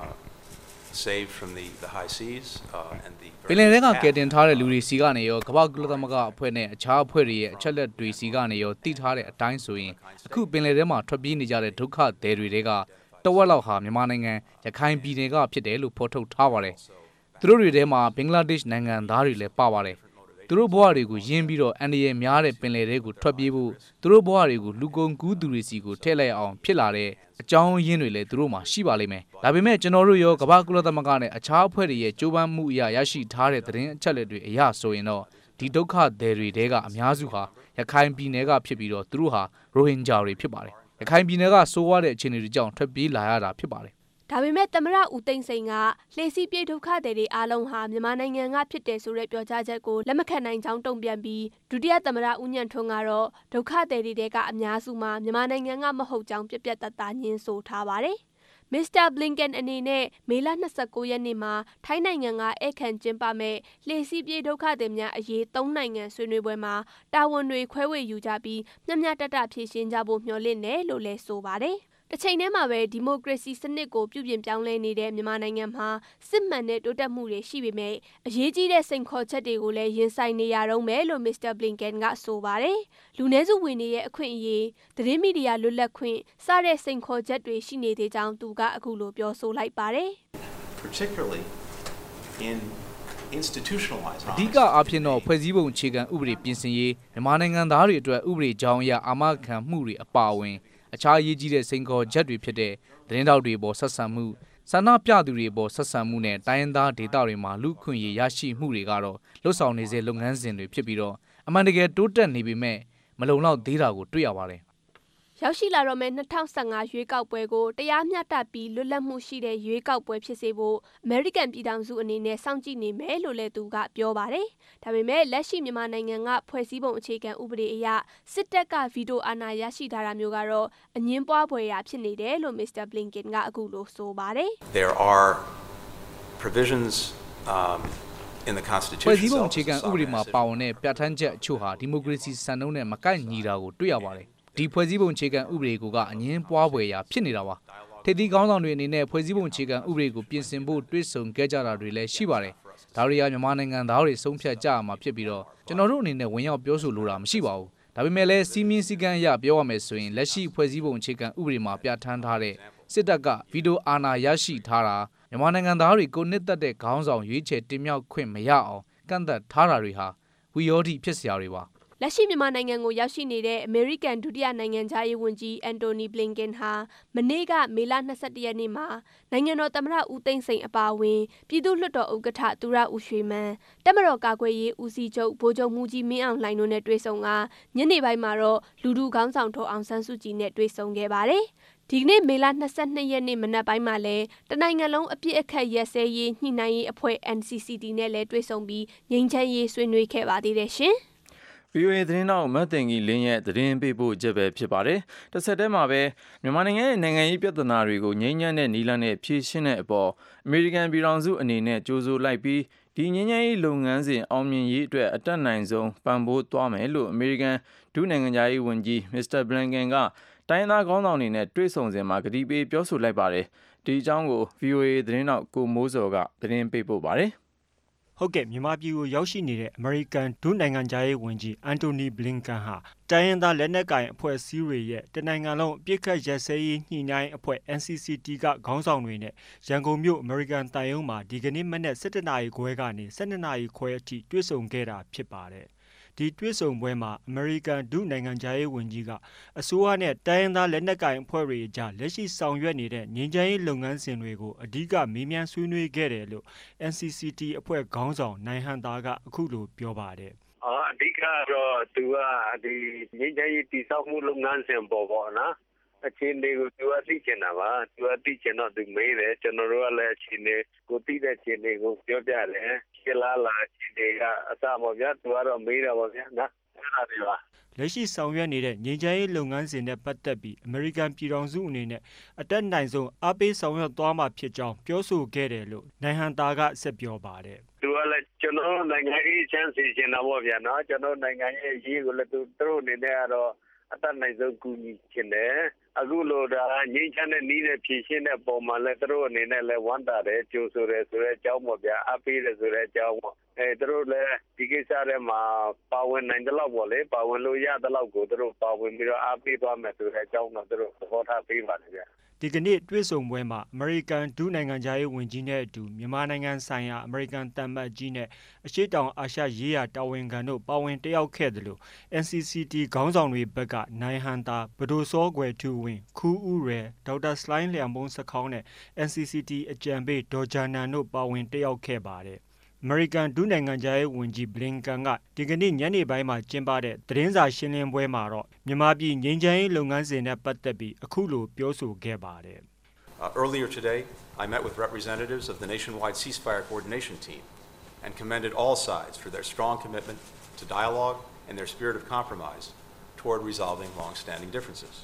saved from the high seas and the ပင်လယ်ထဲကကယ်တင်ထားတဲ့လူတွေစီကနေရောကမ္ဘာကုလသမဂ္ဂအဖွဲ့နဲ့အခြားအဖွဲ့တွေရဲ့အချက်လက်တွေစီကနေရောတည်ထားတဲ့အတိုင်းဆိုရင်အခုပင်လယ်ထဲမှာထွက်ပြေးနေကြတဲ့ဒုက္ခသည်တွေကတဝက်လောက်ဟာမြန်မာနိုင်ငံရခိုင်ပြည်နယ်ကဖြစ်တယ်လို့ဖော်ထုတ်ထားပါတယ်။သူတို့တွေထဲမှာဘင်္ဂလားဒေ့ရှ်နိုင်ငံသားတွေလည်းပါပါတယ်။သူတို့ဘဝတွေကိုရင်းပြီးတော့အန်ဒီရဲ့များတဲ့ပင်လယ်တွေကိုထွက်ပြေးဖို့သူတို့ဘဝတွေကိုလူကုန်ကူးသူတွေစီကိုထည့်လိုက်အောင်ဖြစ်လာတဲ့အကြောင်းရင်းတွေလည်းသူတို့မှာရှိပါလိမ့်မယ်။ဒါပေမဲ့ကျွန်တော်တို့ရောကမ္ဘာကုလသမဂ္ဂနဲ့အခြားအဖွဲ့တွေရဲ့ကြိုးပမ်းမှုအရရရှိထားတဲ့သတင်းအချက်အလက်တွေအရဆိုရင်တော့ဒီဒုက္ခသည်တွေတဲကအများစုဟာရခိုင်ပြည်နယ်ကဖြစ်ပြီးတော့သူတို့ဟာရိုဟင်ဂျာတွေဖြစ်ပါတယ်။ရခိုင်ပြည်နယ်ကစိုးဝါးတဲ့အခြေအနေတွေကြောင့်ထွက်ပြေးလာရတာဖြစ်ပါတယ်။ဒါပေမဲ့သမရဦးသိန်းစိန်ကလှေစီးပြေးဒုက္ခသည်တွေအားလုံးဟာမြန်မာနိုင်ငံကဖြစ်တယ်ဆိုတဲ့ပြောကြားချက်ကိုလက်မခံနိုင်ကြောင်းတုံ့ပြန်ပြီးဒုတိယသမရဦးညံ့ထွန်းကတော့ဒုက္ခသည်တွေကအများစုမှာမြန်မာနိုင်ငံကမဟုတ်ကြောင်းပြတ်ပြတ်သားသားညင်းဆိုထားပါတယ်။ မစ္စတာဘလင်ကန်အနေနဲ့မေလ29ရက်နေ့မှာထိုင်းနိုင်ငံကဧည့်ခံကျင်းပမဲ့လှေစီးပြေးဒုက္ခသည်များအရေး3နိုင်ငံဆွေးနွေးပွဲမှာတာဝန်တွေခွဲဝေယူကြပြီးမျှမျှတတဖြည့်ရှင်းကြဖို့မျှော်လင့်တယ်လို့လည်းဆိုပါတယ်။တစ်ချိန်တည်းမှာပဲဒီမိုကရေစီစနစ်ကိုပြုပြင်ပြောင်းလဲနေတဲ့မြန်မာနိုင်ငံမှာစစ်မှန်တဲ့တိုးတက်မှုတွေရှိပေမဲ့အရေးကြီးတဲ့စိန်ခေါ်ချက်တွေကိုလည်းရင်ဆိုင်နေရတော့မယ်လို့မစ္စတာဘလင်ကန်ကဆိုပါတယ်။လူနည်းစုဝင်တွေရဲ့အခွင့်အရေးသတင်းမီဒီယာလွတ်လပ်ခွင့်စတဲ့စိန်ခေါ်ချက်တွေရှိနေသေးကြောင်းသူကအခုလိုပြောဆိုလိုက်ပါတယ်။ particularly in institutionalized အဓိကအားဖြင့်တော့ဖွဲ့စည်းပုံအခြေခံဥပဒေပြင်ဆင်ရေးမြန်မာနိုင်ငံသားတွေအတွက်ဥပဒေကြောင်းအရအာမခံမှုတွေအပါအဝင်အခြားရေးကြီးတဲ့စိန်ခေါ်ချက်တွေဖြစ်တဲ့သတင်းတောက်တွေပေါ်ဆက်ဆံမှုဆန္ဒပြသူတွေပေါ်ဆက်ဆံမှုနဲ့တိုင်းရင်းသားဒေသတွေမှာလူခွင့်ရေးရရှိမှုတွေကတော့လှုပ်ဆောင်နေစေလုပ်ငန်းစဉ်တွေဖြစ်ပြီးတော့အမှန်တကယ်တိုးတက်နေပေမဲ့မလုံလောက်သေးတာကိုတွေ့ရပါတယ်။ရောက်ရှိလာတော့မဲ့2015ရွေးကောက်ပွဲကိုတရားမျှတပြီးလွတ်လပ်မှုရှိတဲ့ရွေးကောက်ပွဲဖြစ်စေဖို့အမေရိကန်ပြည်ထောင်စုအနေနဲ့စောင့်ကြည့်နေမယ်လို့လည်းသူကပြောပါတယ်။ဒါပေမဲ့လက်ရှိမြန်မာနိုင်ငံကဖွဲ့စည်းပုံအခြေခံဥပဒေအရစစ်တပ်ကဗီတိုအာဏာရရှိထားတာမျိုးကတော့အငင်းပွားဖွယ်ရာဖြစ်နေတယ်လို့မစ္စတာဘလင်ကန်ကအခုလိုဆိုပါတယ်။ There are provisions in the constitution ဖွဲ့စည်းပုံအခြေခံဥပဒေမှာပါဝင်တဲ့ပြဋ္ဌာန်းချက်အချို့ဟာဒီမိုကရေစီစံနှုန်းနဲ့မကိုက်ညီတာကိုတွေ့ရပါတယ်။ဒီဖွဲ့စည်းပုံအခြေခံဥပဒေကအငင်းပွားဖွယ်ရာဖြစ်နေတာပါထိပ်သီးခေါင်းဆောင်တွေအနေနဲ့ဖွဲ့စည်းပုံအခြေခံဥပဒေကိုပြင်ဆင်ဖို့တွေးဆုံခဲ့ကြတာတွေလည်းရှိပါတယ်ဒါတွေကမြန်မာနိုင်ငံသားတွေဆုံးဖြတ်ကြရမှာဖြစ်ပြီးတော့ကျွန်တော်တို့အနေနဲ့ဝင်ရောက်ပြောဆိုလိုတာမရှိပါဘူးဒါပေမဲ့လည်းစီးမင်းစည်းကမ်းအရပြောရမယ်ဆိုရင်လက်ရှိဖွဲ့စည်းပုံအခြေခံဥပဒေမှာပြဋ္ဌာန်းထားတဲ့စစ်တပ်ကဗီတိုအာဏာရရှိထားတာမြန်မာနိုင်ငံသားတွေကိုနှစ်သက်တဲ့ခေါင်းဆောင်ရွေးချယ်တင်မြှောက်ခွင့်မရအောင်ကန့်သတ်ထားတာတွေဟာဝီရောဓိဖြစ်စရာတွေပါလက်ရှိမြန်မာနိုင်ငံကိုရောက်ရှိနေတဲ့အမေရိကန်ဒုတိယနိုင်ငံသားရေးဝန်ကြီးအန်တိုနီဘလင်ကန်ဟာမနေ့ကမေလ22ရက်နေ့မှာနိုင်ငံတော်သမ္မတဦးသိန်းစိန်အပါအဝင်ပြည်သူ့လွှတ်တော်ဥက္ကဋ္ဌသူရဦးရွှေမန်းတပ်မတော်ကာကွယ်ရေးဦးစီးချုပ်ဗိုလ်ချုပ်မှူးကြီးမင်းအောင်လှိုင်တို့နဲ့တွေ့ဆုံကညနေပိုင်းမှာတော့လူထုခေါင်းဆောင်ဒေါ်အောင်ဆန်းစုကြည်နဲ့တွေ့ဆုံခဲ့ပါတယ်။ဒီကနေ့မေလ22ရက်နေ့မနက်ပိုင်းမှာလည်းတနိုင်ငံလုံးအပြစ်အခတ်ရက်စဲရေးညှိနှိုင်းရေးအဖွဲ့ NCCT နဲ့လည်းတွေ့ဆုံပြီးငြိမ်းချမ်းရေးဆွေးနွေးခဲ့ပါသေးတယ်ရှင်။ VOA သတင်းတော်မတ်တင်ကြီးလင်းရဲ့သတင်းပေးပို့ချက်ပဲဖြစ်ပါတယ်။တစ်ဆက်တည်းမှာပဲမြန်မာနိုင်ငံရဲ့နိုင်ငံရေးပြဿနာတွေကိုငြိမ်းချမ်းတဲ့နည်းလမ်းနဲ့ဖြေရှင်းတဲ့အပေါ်အမေရိကန်ပြည်ထောင်စုအနေနဲ့ကြိုးဆိုလိုက်ပြီးဒီငြိမ်းချမ်းရေးလုပ်ငန်းစဉ်အောင်မြင်ရေးအတွက်အတက်နိုင်ဆုံးပံ့ပိုးသွားမယ်လို့အမေရိကန်ဒုနိုင်ငံသားရေးဝန်ကြီးမစ္စတာဘလန်ကန်ကတိုင်းသားခေါင်းဆောင်တွေနဲ့တွေ့ဆုံစဉ်မှာကတိပေးပြောဆိုလိုက်ပါတယ်။ဒီအကြောင်းကို VOA သတင်းတော်ကိုမိုးစောကသတင်းပေးပို့ပါတယ်။ဟုတ်ကဲ့မြန်မာပြည်ကိုရောက်ရှိနေတဲ့အမေရိကန်ဒုနိုင်ငံသားရေးဝန်ကြီးအန်တိုနီဘလင်ကန်ဟာတိုင်းရင်းသားလက်နက်ကိုင်အဖွဲ့အစည်းတွေရဲ့တနိုင်ငံလုံးအပြစ်ခတ်ရက်စဲရေးညှိနှိုင်းအဖွဲ့ NCCT ကခေါင်းဆောင်တွေနဲ့ရန်ကုန်မြို့အမေရိကန်တန်ရုံးမှာဒီကနေ့မနက်7:00 နာရီခွဲကနေ12:00 နာရီခွဲအထိတွေ့ဆုံခဲ့တာဖြစ်ပါတယ်။ဒီတွေ့ဆုံပွဲမှာအမေရိကန်ဒုနိုင်ငံသားရေးဝန်ကြီးကအစိုးရနဲ့တိုင်းရင်းသားလက်နက်ကိုင်အဖွဲ့တွေအကြားလက်ရှိဆောင်ရွက်နေတဲ့ငြိမ်းချမ်းရေးလုပ်ငန်းစဉ်တွေကိုအဓိကမေးမြန်းဆွေးနွေးခဲ့တယ်လို့ NCCT အဖွဲ့ခေါင်းဆောင်နိုင်ဟန်သားကအခုလိုပြောပါတယ်။အဓိကတော့သူကဒီငြိမ်းချမ်းရေးတည်ဆောက်မှုလုပ်ငန်းစဉ်ပေါ်ပေါ့နော်။အခြေအနေကိုသူကသိချင်တာပါ။သူကသိချင်တော့သူမေးတယ်ကျွန်တော်တို့ကလည်းအခြေအနေကိုသိတဲ့အခြေအနေကိုပြောပြတယ်။ရှင်းလာအခြေအနေကအစပေါ့ဗျာသူကတော့မေးတာပေါ့ဗျာနော်။အဲ့ဒါတွေပါလက်ရှိဆောင်ရွက်နေတဲ့ငြိမ်းချမ်းရေးလုပ်ငန်းစဉ်နဲ့ပတ်သက်ပြီးအမေရိကန်ပြည်ထောင်စုအနေနဲ့အတက်နိုင်ဆုံးအားပေးဆောင်ရွက်သွားမှာဖြစ်ကြောင်းပြောဆိုခဲ့တယ်လို့နိုင်ဟန်သားကဆက်ပြောပါတယ်။သူကလည်းကျွန်တော်နိုင်ငံရေးချမ်းစီချင်တာပေါ့ဗျာနော်ကျွန်တော်နိုင်ငံရေးရေးကိုလည်းသူတို့အနေနဲ့ကတော့အတက်နိုင်ဆုံးကူညီချင်တယ်။အခုလိုဒါငြိမ်းချမ်းတဲ့နည်းနဲ့ဖြည့်ရှင်းတဲ့ပုံမှာလည်းသူတို့အနေနဲ့လည်းဝမ်းသာတယ်ကြိုဆိုတယ်ဆိုတဲ့အကြောင်းပေါ့ဗျာအားပေးတယ်ဆိုတဲ့အကြောင်းပေါ့သူတို့လည်းဒီကိစ္စထဲမှာပါဝင်နိုင်တဲ့လောက်ပေါ့လေပါဝင်လို့ရတဲ့လောက်ကိုသူတို့ပါဝင်ပြီးတော့အားပေးသွားမယ်ဆိုတဲ့အကြောင်းတော့သူတို့သဘောထားပေးပါတယ်ဗျာဒီကနေ့တွေ့ဆုံပွဲမှာအမေရိကန်ဒုနိုင်ငံသားရေးဝန်ကြီးနဲ့အတူမြန်မာနိုင်ငံဆိုင်ရာအမေရိကန်တမ္ပတ်ကြီးနဲ့အရှေ့တောင်အာရှရေးရာတာဝန်ခံတို့ပါဝင်တက်ရောက်ခဲ့တယ်လို့ NCCT ခေါင်းဆောင်တွေဘက်ကနိုင်ဟန်တာဘဒိုစောကွယ်ထူဝင်းခူးဦးရယ်ဒေါက်တာစလိုင်းလျံပုံးစခေါင်းနဲ့ NCCT အကြံပေးဒေါ်ဂျာနန်တို့ပါဝင်တက်ရောက်ခဲ့ပါတယ်အမေရိကန်ဒုနိုင်ငံသားရေးဝန်ကြီးဘလင်ကန်ကဒီကနေ့ညနေပိုင်းမှာကျင်းပတဲ့သတင်းစာရှင်းလင်းပွဲမှာတော့မြန်မာပြည်ငြိမ်းချမ်းရေးလုပ်ငန်းစဉ်နဲ့ပတ်သက်ပြီးအခုလိုပြောဆိုခဲ့ပါတယ်။ Earlier today, I met with representatives of the nationwide ceasefire coordination team and commended all sides for their strong commitment to dialogue and their spirit of compromise toward resolving long-standing differences.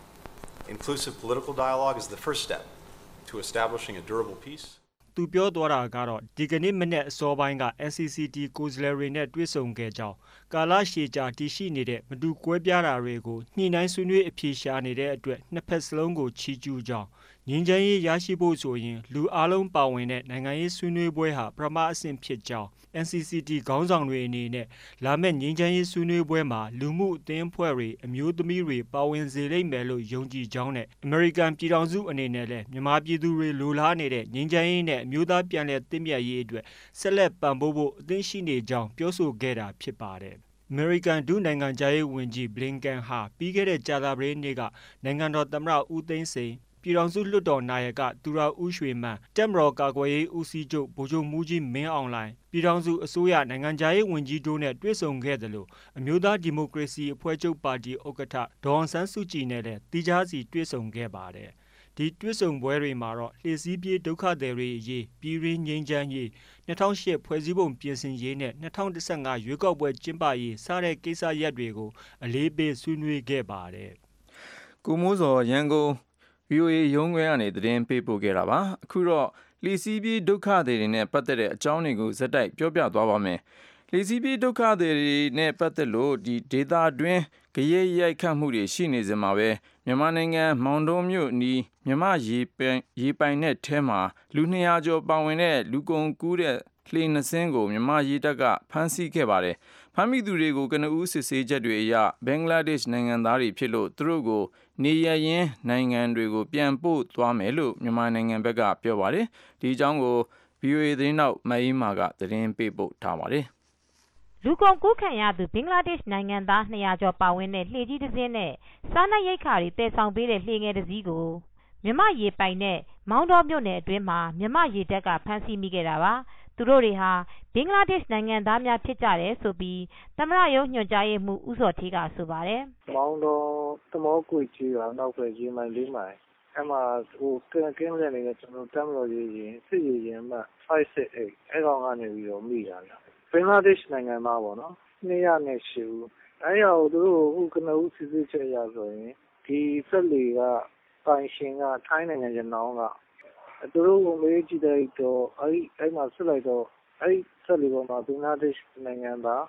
Inclusive political dialogue is the first step to establishing a durable peace. သူပြောသွားတာကတော့ဒီကနေ့မနေ့အစောပိုင်းက NCCT ကိုယ်စားလှယ်တွေနဲ့တွေ့ဆုံခဲ့ကြောင်းကာလရှည်ကြာတည်ရှိနေတဲ့မတူကွဲပြားတာတွေကိုညှိနှိုင်းဆွေးနွေးအဖြေရှာနေတဲ့အတွက်နှစ်ဖက်စလုံးကိုချီးကျူးကြောင်းငြိမ်းချမ်းရေးရရှိဖို့ဆိုရင်လူအလုံးပါဝင်တဲ့နိုင်ငံရေးဆွေးနွေးပွဲဟာပထမအဆင့်ဖြစ်ကြောင်း NCCT ခေါင်းဆောင်တွေအနေနဲ့လာမယ့်ငြိမ်းချမ်းရေးဆွေးနွေးပွဲမှာလူမှုအသင်းအဖွဲ့တွေအမျိုးသမီးတွေပါဝင်စေလိမ့်မယ်လို့ယုံကြည်ကြောင်းနဲ့အမေရိကန်ပြည်ထောင်စုအနေနဲ့လည်းမြန်မာပြည်သူတွေလိုလားနေတဲ့ငြိမ်းချမ်းရေးနဲ့အမျိုးသားပြန်လည်သင့်မြတ်ရေးအတွက်ဆက်လက်ပံ့ပိုးဖို့အသင့်ရှိနေကြောင်းပြောဆိုခဲ့တာဖြစ်ပါတယ်။အမေရိကန်ဒုနိုင်ငံသားရေးဝန်ကြီးဘလင်ကန်ဟာပြီးခဲ့တဲ့ကြာသပတေးနေ့ကနိုင်ငံတော်သမ္မတဦးသိန်းစိန်ပြည်ထောင်စုလွှတ်တော်နာယကသူရဦးရွှေမန်းတပ်မတော်ကာကွယ်ရေးဦးစီးချုပ်ဗိုလ်ချုပ်မှူးကြီးမင်းအောင်လှိုင်ပြည်ထောင်စုအစိုးရနိုင်ငံခြားရေးဝန်ကြီးတို့နဲ့တွေ့ဆုံခဲ့တယ်လို့အမျိုးသားဒီမိုကရေစီအဖွဲ့ချုပ်ပါတီဥက္ကဋ္ဌဒေါ်အောင်ဆန်းစုကြည်နဲ့လည်းတီးခြားစီတွေ့ဆုံခဲ့ပါတယ်။ဒီတွေ့ဆုံပွဲတွေမှာတော့လှည့်စည်းပြေးဒုက္ခသည်တွေအရေးပြည်ရင်းငြိမ်းချမ်းရေး2008ဖွဲ့စည်းပုံပြင်ဆင်ရေးနဲ့2015ရွေးကောက်ပွဲကျင်းပရေးစတဲ့ကိစ္စရပ်တွေကိုအလေးပေးဆွေးနွေးခဲ့ပါတယ်။ကိုမိုးစောရန်ကုန်VOA ရုံးခွဲကနေသတင်းပေးပို့ခဲ့တာပါအခုတော့လီစီးပြည်ဒုက္ခသည်တွေနဲ့ပတ်သက်တဲ့အကြောင်းတွေကိုဇက်တိုက်ပြောပြသွားပါမယ်လီစီးပြည်ဒုက္ခသည်တွေနဲ့ပတ်သက်လို့ဒီဒေတာတွင်းကြရဲရိုက်ခတ်မှုတွေရှိနေစမှာပဲမြန်မာနိုင်ငံမောင်တုံးမြို့နီးမြမရေပိုင်တဲ့ထဲမှာလူ200ကျော်ပါဝင်တဲ့လူကုန်ကူးတဲ့လှေ2စင်းကိုမြမရေတပ်ကဖမ်းဆီးခဲ့ပါတယ်ဖဖမ်းမိသူတွေကိုကနဦးစစ်ဆေးချက်တွေအရဘင်္ဂလားဒေ့ရှ်နိုင်ငံသားတွေဖြစ်လို့သူတို့ကိုနေရရင်းနိုင်ငံတွေကိုပြန်ပို့သွားမယ်လို့မြန်မာနိုင်ငံဘက်ကပြောပါတယ်ဒီအကြောင်းကို VOA သတင်းတောက်မအေးမာကသတင်းပေးပို့ထားပါတယ်လူကုန်ကူးခံရသူဘင်္ဂလားဒေ့ရှ်နိုင်ငံသား200ကျော်ပါဝင်တဲ့လှေကြီးတစ်စင်းနဲ့စားနပ်ရိက္ခာတွေတည်ဆောင်ပေးတဲ့လှေငယ်တစ်စီးကိုမြန်မာရေပိုင်နဲ့မောင်းတော်မြို့နယ်အတွင်းမှာမြန်မာရေတပ်ကဖမ်းဆီးမိခဲ့တာပါသူတို့တွေဟာဘင်္ဂလားဒေ့ရှ်နိုင်ငံသားများဖြစ်ကြတယ်ဆိုပြီးသမ္မတရုံးညွှန်ကြားရေးမှူးဦးစောဌေးကဆိုပါတယ်မောင်းတော်သမောကွေကြီးကနောက်ပဲရေမိုင်လေးမိုင်အဲ့မှာဟိုကင်းလက်နေတဲ့ကျွန်တော်တမ်းလို့ရေးရင်စစ်ရေးရင်မှ568အဲ့ကောင်ကနေပြီးတော့မိတာလားဘင်္ဂလားဒေ့ရှ်နိုင်ငံသားပေါ့နော်208ဦးအဲ့ရောသူတို့အခုကနဦးစစ်ဆေးချက်ရဆိုရင်ဒီစက်လီကပိုင်ရှင်ကထိုင်းနိုင်ငံရနောင်းကသူတို့ကိုမေးကြည့်တဲ့တော့အဲ့မှာဆက်လိုက်တော့အဲ့စက်လီပေါ်မှာဘင်္ဂလားဒေ့ရှ်နိုင်ငံသား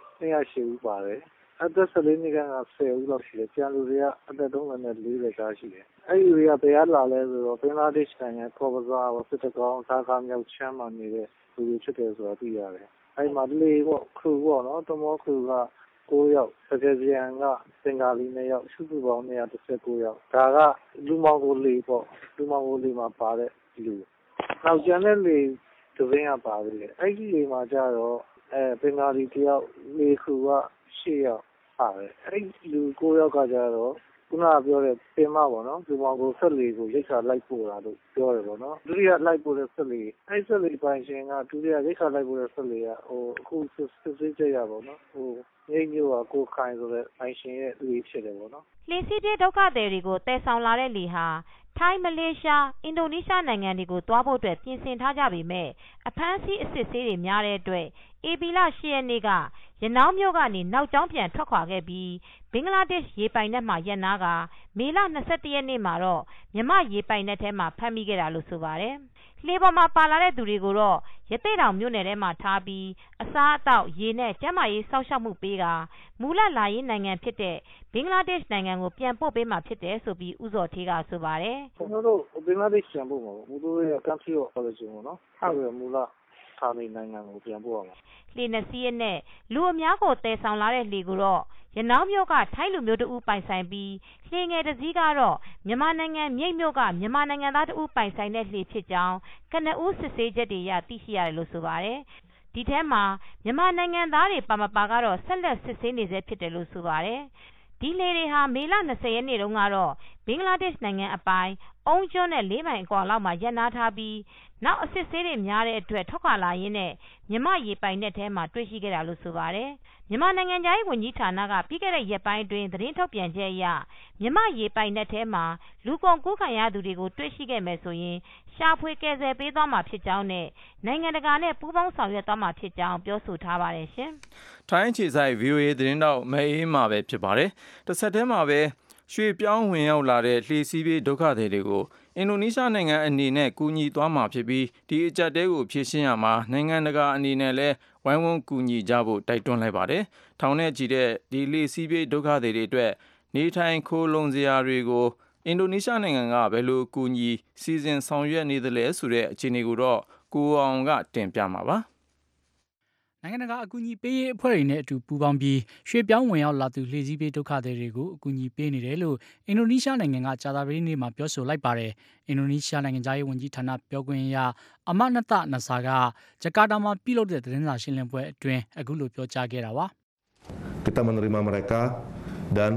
208ဦးပါတယ်အသက်14နှစ်က10ဦးလောက်ရှိတယ်ကျန်လူတွေကအသက်34ကျော်ရှိတယ်အဲ့ဒီတွေကဘယ်လာလဲဆိုတော့ဘင်္ဂလားဒေ့ရှ်နိုင်ငံကော်ပဇာစစ်တကောင်းစားကားမြောက်ချမ်းမှာနေတဲ့လူတွေဖြစ်တယ်ဆိုတာသိရတယ်အဲ့မှာလေပေါ့ခူပေါ့နော်တမောခူက9ယောက်စကကြံကစင်္ကာလီ2ယောက်စုစုပေါင်း119ယောက်ဒါကလူမောင်ကိုလေပေါ့လူမောင်ကိုလေမှာပါတဲ့လူနောက်ကျန်တဲ့လေသူရင်းကပါသေးတယ်အဲ့ဒီလေမှာကျတော့ဘင်္ဂါလီတယောက်လေခူက10ယောက်ပါတယ်အဲ့လူ9ယောက်ကကျတော့ခုနကပြောတဲ့ပင်မပေါ့နော်ဒီမောင်ကိုဆက်လေကိုရိတ်ခါလိုက်ပို့တာလို့ပြောတယ်ပေါ့နော်ဒုတိယလိုက်ပို့တဲ့ဆက်လေအဲ့ဆက်လေပိုင်ရှင်ကဒုတိယရိတ်ခါလိုက်ပို့တဲ့ဆက်လေကဟိုအခုစစ်ဆေးကြရပေါ့နော်ဟိုငိမ့်မျိုးကကိုခိုင်ဆိုတဲ့ပိုင်ရှင်ရဲ့လေဖြစ်တယ်ပေါ့နော်လှေစီးပြေးဒုက္ခသည်တွေကိုတည်ဆောင်လာတဲ့လေဟာထိုင်းမလေးရှားအင်ဒိုနီးရှားနိုင်ငံတွေကိုသွားဖို့အတွက်ပြင်ဆင်ထားကြပေမဲ့အဖမ်းဆီးအစစ်ဆေးတွေများတဲ့အတွက်ဧပြီလ10ရက်နေ့ကရနောင်းမြို့ကနေနောက်ကျောင်းပြန်ထွက်ခွာခဲ့ပြီးဘင်္ဂလားဒေ့ရှ်ရေပိုင်နက်မှာရပ်နားကမေလ21ရက်နေ့မှာတော့မြန်မာရေပိုင်နက်ထဲမှာဖမ်းမိခဲ့တာလို့ဆိုပါတယ်လှေပေါ်မှာပါလာတဲ့သူတွေကိုတော့ရသေ့တောင်မြို့နယ်ထဲမှာထားပြီးအစားအသောက်ရေနဲ့ကျန်းမာရေးစောင့်ရှောက်မှုပေးကမူလလာရေးနိုင်ငံဖြစ်တဲ့ဘင်္ဂလားဒေ့ရှ်နိုင်ငံကိုပြန်ပို့ပေးမှာဖြစ်တယ်ဆိုပြီးဦးစောဌေးကဆိုပါတယ်ကျွန်တော်တို့ဘင်္ဂလားဒေ့ရှ်ပြန်ပို့မှာဘူးတို့ရဲ့ country of origin ပေါ့နော်အဲ့ဒါမူလဌာနေနိုင်ငံကိုပြန်ပို့ရမှာလှေနဲ့စီးရဲနဲ့လူအများကိုတည်ဆောင်လာတဲ့လှေကိုတော့ရနောင်းမြို့ကထိုင်းလူမျိုးတဦးပိုင်ဆိုင်ပြီးလှေငယ်တစ်စီးကတော့မြန်မာနိုင်ငံမြိတ်မြို့ကမြန်မာနိုင်ငံသားတဦးပိုင်ဆိုင်တဲ့လှေဖြစ်ကြောင်းကနဦးစစ်ဆေးချက်တွေရသိရှိရတယ်လို့ဆိုပါတယ်ဒီထဲမှာမြန်မာနိုင်ငံသားတွေပါမပါကတော့ဆက်လက်စစ်ဆေးနေဆဲဖြစ်တယ်လို့ဆိုပါတယ်ဒီလေတွေဟာမေလ20ရက်နေ့တုန်းကတော့ဘင်္ဂလားဒေ့ရှ်နိုင်ငံအပိုင်အုံကျွန်းနဲ့4မိုင်အကွာလောက်မှာရပ်နားထားပြီးနောက်အစစ်ဆေးတွေများတဲ့အတွက်ထွက်ခွာလာရင်းနဲ့မြန်မာရေပိုင်နက်ထဲမှာတွေ့ရှိခဲ့တာလို့ဆိုပါတယ်မြန်မာနိုင်ငံသားရေးဝန်ကြီးဌာနကပြီးခဲ့တဲ့ရက်ပိုင်းအတွင်းသတင်းထုတ်ပြန်ချက်အရမြန်မာရေပိုင်နက်ထဲမှာလူကုန်ကူးခံရသူတွေကိုတွေ့ရှိခဲ့မယ်ဆိုရင်ရှာဖွေကယ်ဆယ်ပေးသွားမှာဖြစ်ကြောင်းနဲ့နိုင်ငံတကာနဲ့ပူးပေါင်းဆောင်ရွက်သွားမှာဖြစ်ကြောင်းပြောဆိုထားပါတယ်ရှင်။ထိုင်းခြေဆိုင် VOA သတင်းတောက်မအေးမှာပဲဖြစ်ပါတယ်။တစ်ဆက်တည်းမှာပဲရွှေပြောင်းဝင်ရောက်လာတဲ့လှေစီးပြေးဒုက္ခသည်တွေကိုအင်ဒိုနီးရှားနိုင်ငံအနေနဲ့ကူညီသွားမှာဖြစ်ပြီးဒီအကြက်တဲကိုဖြည့်ရှင်းရမှာနိုင်ငံတကာအနေနဲ့လည်းဝိုင်းဝန်းကူညီကြဖို့တိုက်တွန်းလိုက်ပါတယ်။ထောင်နဲ့ချီတဲ့ဒီလှေစီးပြေးဒုက္ခသည်တွေအတွက်နေထိုင်ခိုးလုံစရာတွေကိုအင်ဒိုနီးရှားနိုင်ငံကဘယ်လိုကူညီစီစဉ်ဆောင်ရွက်နေသလဲဆိုတဲ့အခြေအနေကိုတော့ကိုအောင်ကတင်ပြမှာပါနိုင်ငံတကာအကူအညီပေးရေးအဖွဲ့တွေနဲ့အတူပူးပေါင်းပြီးရွှေပြောင်းဝင်ရောက်လာသူလှေစီးပြေးဒုက္ခသည်တွေကိုအကူအညီပေးနေတယ်လို့အင်ဒိုနီးရှားနိုင်ငံကကြာသပတေးနေ့မှာပြောဆိုလိုက်ပါတယ်။အင်ဒိုနီးရှားနိုင်ငံသားရေးဝန်ကြီးဌာနပြောခွင့်ရအမနတနဆာကဂျကာတာမှာပြုလုပ်တဲ့သတင်းစာရှင်းလင်းပွဲအတွင်းအခုလိုပြောကြားခဲ့တာပါ။ Kita menerima mereka dan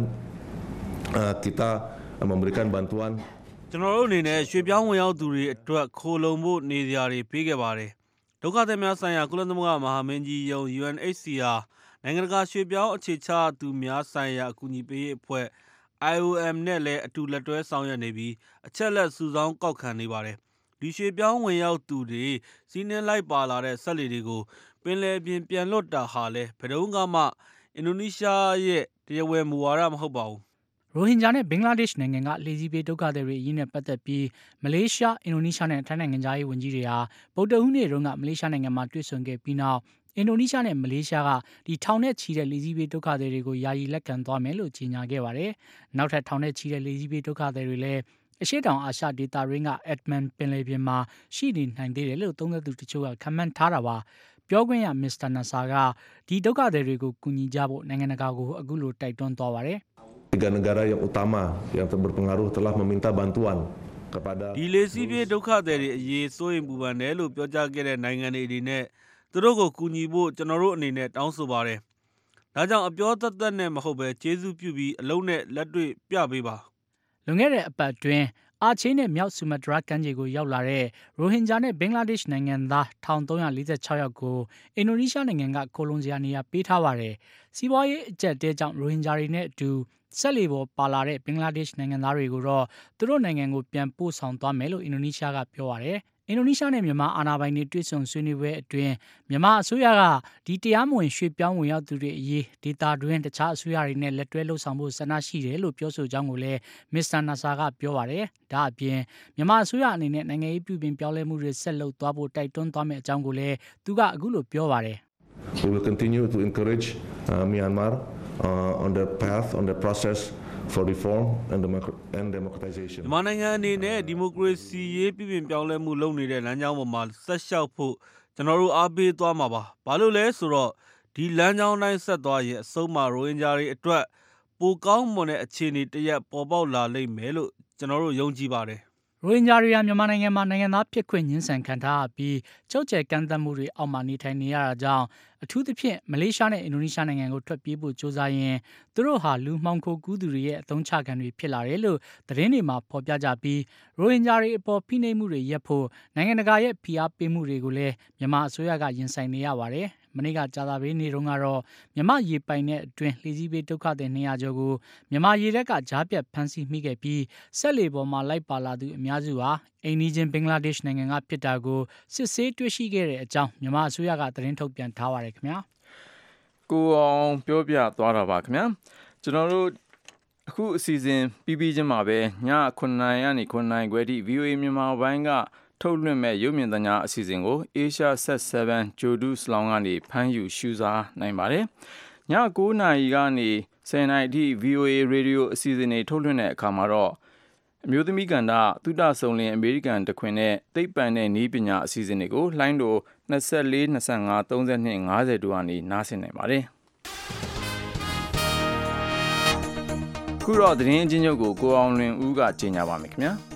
kita memberikan bantuan ကျွန်တော်တို့အနေနဲ့ရွှေပြောင်းဝင်ရောက်သူတွေအတွက်ခိုလုံဖို့နေရာတွေပေးခဲ့ပါတယ်။ဒုက္ခသည်များဆိုင်ရာကုလသမဂ္ဂမဟာမင်းကြီးရုံး UNHCR နိုင်ငံတကာရွှေပြောင်းအခြေချသူများဆိုင်ရာအကူအညီပေးရေးအဖွဲ့ IOM နဲ့လည်းအတူလက်တွဲဆောင်ရွက်နေပြီးအချက်လက်စုဆောင်းကောက်ခံနေပါတယ်။ဒီရွှေပြောင်းဝင်ရောက်သူတွေစီးနှင်းလိုက်ပါလာတဲ့ဆက်လေတွေကိုပင်လယ်ပြင်ပြန်လွတ်တာဟာလည်းဘယ်တော့မှအင်ဒိုနီးရှားရဲ့တရားဝင်မူဝါဒမဟုတ်ပါဘူး။ရိုဟင်ဂျာနဲ့ဘင်္ဂလားဒေ့ရှ်နိုင်ငံကလှေစီးပြေးဒုက္ခသည်တွေအရေးနဲ့ပတ်သက်ပြီးမလေးရှားအင်ဒိုနီးရှားနဲ့ထိုင်းနိုင်ငံသားရေးဝန်ကြီးတွေဟာဗုဒ္ဓဟူးနေ့တုန်းကမလေးရှားနိုင်ငံမှာတွေ့ဆုံခဲ့ပြီးနောက်အင်ဒိုနီးရှားနဲ့မလေးရှားကဒီထောင်နဲ့ချီတဲ့လှေစီးပြေးဒုက္ခသည်တွေကိုယာယီလက်ခံသွားမယ်လို့ကြေညာခဲ့ပါတယ်။နောက်ထပ်ထောင်နဲ့ချီတဲ့လှေစီးပြေးဒုက္ခသည်တွေလည်းအရှေ့တောင်အာရှဒေသရင်းက Edmund ပင်လယ်ပြင်မှာရှိနေနိုင်သေးတယ်လို့သုံးသပ်သူတချို့ကခန့်မှန်းထားတာပါ။ပြောခွင့်ရ Mr. Nasser ကဒီဒုက္ခသည်တွေကိုကူညီကြဖို့နိုင်ငံတကာကိုအခုလိုတိုက်တွန်းသွားပါတယ်။ Tiga negara yang utama yang berpengaruh telah meminta bantuan kepada ဒီလေစီးပြေးဒုက္ခသည်တွေအရေးစိုးရိမ်ပူပန်တယ်လို့ပြောကြားခဲ့တဲ့နိုင်ငံတွေအနေနဲ့သူတို့ကိုကူညီဖို့ကျွန်တော်တို့အနေနဲ့တောင်းဆိုပါတယ်။ဒါကြောင့်အပြောသက်သက်နဲ့မဟုတ်ပဲကျေးဇူးပြုပြီးအလုံးနဲ့လက်တွေ့ပြပေးပါ။လွန်ခဲ့တဲ့အပတ်အတွင်းအာချေးနဲ့မြောက်ဆူမတရာကမ်းခြေကိုရောက်လာတဲ့ရိုဟင်ဂျာနဲ့ဘင်္ဂလားဒေ့ရှ်နိုင်ငံသား1346ယောက်ကိုအင်ဒိုနီးရှားနိုင်ငံကကိုလွန်စရာနေရာပေးထားပါတယ်။စီးပွားရေးအကျပ်တဲကြောင့်ရိုဟင်ဂျာတွေနဲ့အတူဆက်လီပေါ်ပါလာတဲ့ဘင်္ဂလားဒေ့ရှ်နိုင်ငံသားတွေကိုတော့သူတို့နိုင်ငံကိုပြန်ပို့ဆောင်သွားမယ်လို့အင်ဒိုနီးရှားကပြောပါတယ်။အင်ဒိုနီးရှားနဲ့မြန်မာအာဏာပိုင်တွေတွေ့ဆုံဆွေးနွေးပွဲအတွင်းမြန်မာအစိုးရကဒီတရားမဝင်ရွှေ့ပြောင်းဝင်ရောက်သူတွေအရေးဒေတာတွင်တခြားအစိုးရတွေနဲ့လက်တွဲလှုပ်ဆောင်ဖို့ဆန္ဒရှိတယ်လို့ပြောဆိုကြောင်းကိုလည်းမစ္စတာနာဆာကပြောပါတယ်။ဒါအပြင်မြန်မာအစိုးရအနေနဲ့နိုင်ငံရေးပြုပြင်ပြောင်းလဲမှုတွေဆက်လုပ်သွားဖို့တိုက်တွန်းသွားမယ့်အကြောင်းကိုလည်းသူကအခုလိုပြောပါတယ်။ We will continue to encourage Myanmar on the path on the process for reform and democratization မြန်မာနိုင်ငံအနေနဲ့ဒီမိုကရေစီရေးပြည်ပြင်ပြောင်းလဲမှုလုပ်နေတဲ့လမ်းကြောင်းပေါ်မှာဆက်လျှောက်ဖို့ကျွန်တော်တို့အားပေးသွားမှာပါ။ဘာလို့လဲဆိုတော့ဒီလမ်းကြောင်းတိုင်းဆက်သွားရင်အဆုံးမှာရိုဟင်ဂျာတွေအတွက်ပိုကောင်းမွန်တဲ့အခြေအနေတရက်ပေါ်ပေါက်လာလိမ့်မယ်လို့ကျွန်တော်တို့ယုံကြည်ပါတယ်။ရိုဟင်ဂျာတွေဟာမြန်မာနိုင်ငံမှာနိုင်ငံသားဖြစ်ခွင့်ညှင်းဆန်ခံထားရပြီးချုပ်ကျယ်ကန့်သတ်မှုတွေအောက်မှာနေထိုင်နေရတာကြောင့်အထူးသဖြင့်မလေးရှားနဲ့အင်ဒိုနီးရှားနိုင်ငံကိုထွက်ပြေးဖို့ကြိုးစားရင်သူတို့ဟာလူမှောင်ခိုကူးသူတွေရဲ့အသုံးချခံတွေဖြစ်လာတယ်လို့သတင်းတွေမှာဖော်ပြကြပြီးရိုဟင်ဂျာတွေအပေါ်ဖိနှိပ်မှုတွေရပ်ဖို့နိုင်ငံတကာရဲ့ဖိအားပေးမှုတွေကိုလည်းမြန်မာအစိုးရကရင်ဆိုင်နေရပါတယ်။မနေ့ကကြာသပတေးနေ့တုန်းကတော့မြန်မာရေပိုင်တဲ့အတွင်းလှေစီးပေးဒုက္ခသည်200ကျော်ကိုမြန်မာရေတပ်ကကြားပြတ်ဖမ်းဆီးမိခဲ့ပြီးဆက်လေပေါ်မှာလိုက်ပါလာသူအများစုဟာအိန္ဒိယဘင်္ဂလားဒေ့ရှ်နိုင်ငံကဖြစ်တာကိုစစ်ဆေးတွေ့ရှိခဲ့တဲ့အကြောင်းမြန်မာအစိုးရကသတင်းထုတ်ပြန်ထားပါတယ်ခင်ဗျာ။ကိုအောင်ပြောပြသွားတာပါခင်ဗျာ။ကျွန်တော်တို့အခုအစီအစဉ်ပြီးချင်းမှာပဲည9:00နာရီကနေ9:00နာရီခွဲထိ VOA မြန်မာပိုင်းကထုတ်လွှင့်မဲ့ရုပ်မြင်သံကြားအစီအစဉ်ကို Asia Set 7 Jodu Slong ကနေဖမ်းယူရှုစားနိုင်ပါတယ်။ည9:00နာရီကနေ10:00နာရီထိ VOA Radio အစီအစဉ်တွေထုတ်လွှင့်တဲ့အခါမှာတော့အမျိုးသမီးကဏ္ဍသုတဆုံလင်အမေရိကန်တခွင်နဲ့သိပ္ပံနဲ့နည်းပညာအစီအစဉ်တွေကိုလှိုင်းတို24 25 32 50တို့ကနေနားဆင်နိုင်ပါတယ်။ခုတော့သတင်းအချင်းချုပ်ကိုအောင်လွင်ဦးကကြေညာပါမယ်ခင်ဗျာ။